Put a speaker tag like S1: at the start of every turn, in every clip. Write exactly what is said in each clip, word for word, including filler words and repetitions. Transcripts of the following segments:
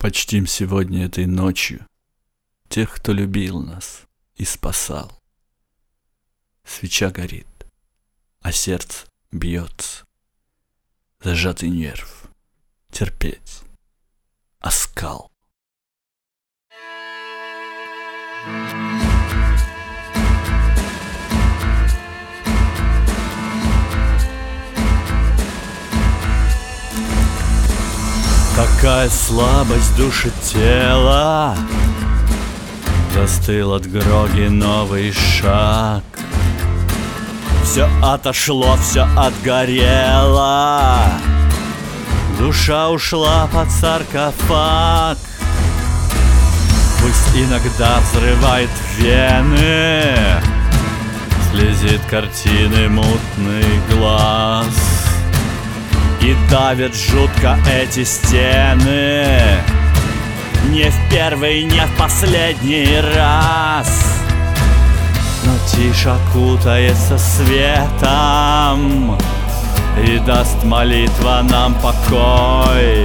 S1: Почтим сегодня этой ночью тех, кто любил нас и спасал. Свеча горит, а сердце бьется. Зажатый нерв, терпеть, оскал. Такая слабость души тела, застыл от гроги новый шаг. Все отошло, все отгорело, душа ушла под саркофаг. Пусть иногда взрывает вены, слезит картины мутный глаз. И давят жутко эти стены, не в первый, не в последний раз. Но тишь окутается светом, и даст молитва нам покой.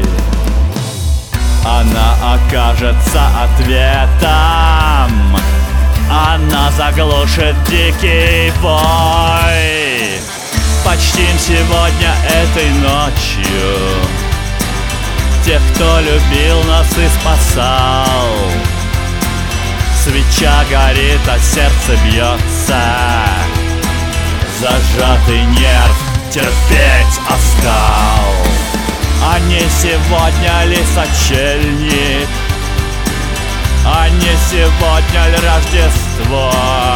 S1: Она окажется ответом, она заглушит дикий вой. Почтим сегодня этой ночью тех, кто любил нас и спасал. Свеча горит, а сердце бьется. Зажатый нерв, терпеть оскал. А не сегодня ли сочельник, а не сегодня ли Рождество?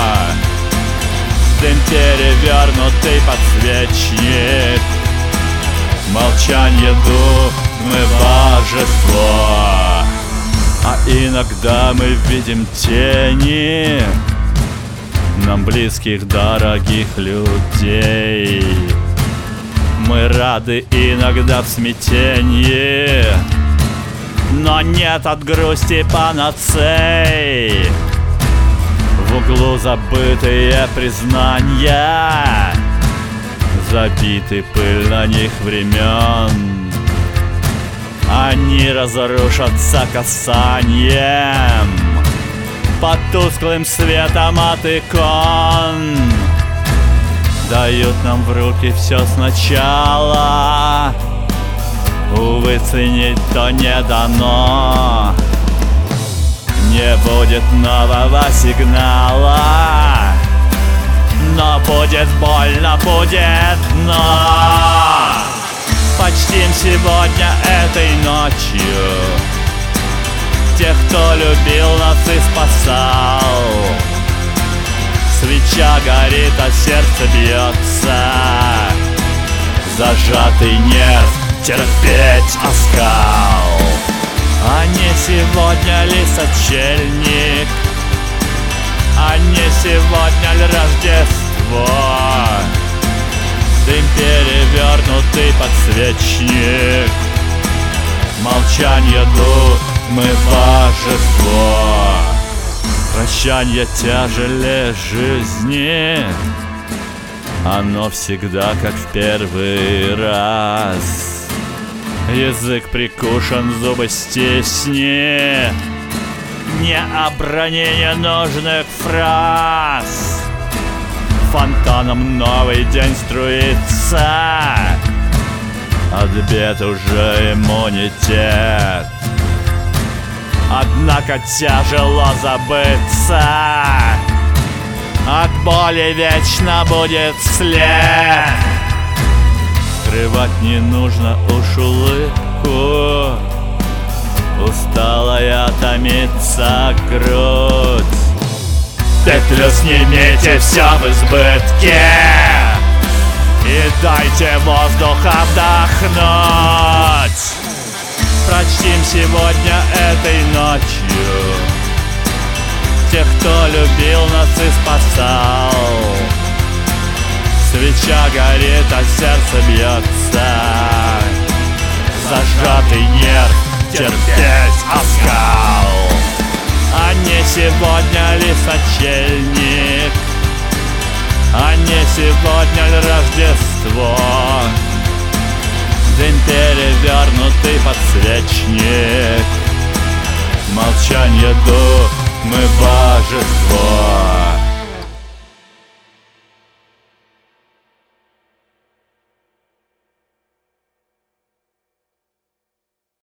S1: Дым перевернутый подсвечник, молчанье думы божество. А иногда мы видим тени нам близких, дорогих людей. Мы рады иногда в смятении, но нет от грусти панацей. В углу забытые признания, забиты пыль на них времен. Они разрушатся касанием под тусклым светом от икон. Дают нам в руки все сначала, увы, ценить то не дано. Не будет нового сигнала, но будет больно, будет дно. Почтим сегодня этой ночью тех, кто любил нас и спасал. Свеча горит, а сердце бьется. Зажатый нерв, терпеть оскал. А не сегодня ли сочельник, а не сегодня ли Рождество? Дым перевернутый подсвечник, молчанье думы божество. Прощанье тяжелее жизни, оно всегда как в первый раз. Язык прикушен, зубы стисни, не обронение нужных фраз. Фонтаном новый день струится, от бед уже иммунитет. Однако тяжело забыться, от боли вечно будет след. Скрывать не нужно уж улыбку, усталая томится грудь. Петлю снимите, все в избытке, и дайте воздуха вдохнуть. Прочтим сегодня этой ночью тех, кто любил нас и спасал. Свеча горит, а сердце бьется. Зажатый нерв, терпеть оскал. А не сегодня ли сочельник, а не сегодня ли Рождество? Дым перевернутый подсвечник, торжество.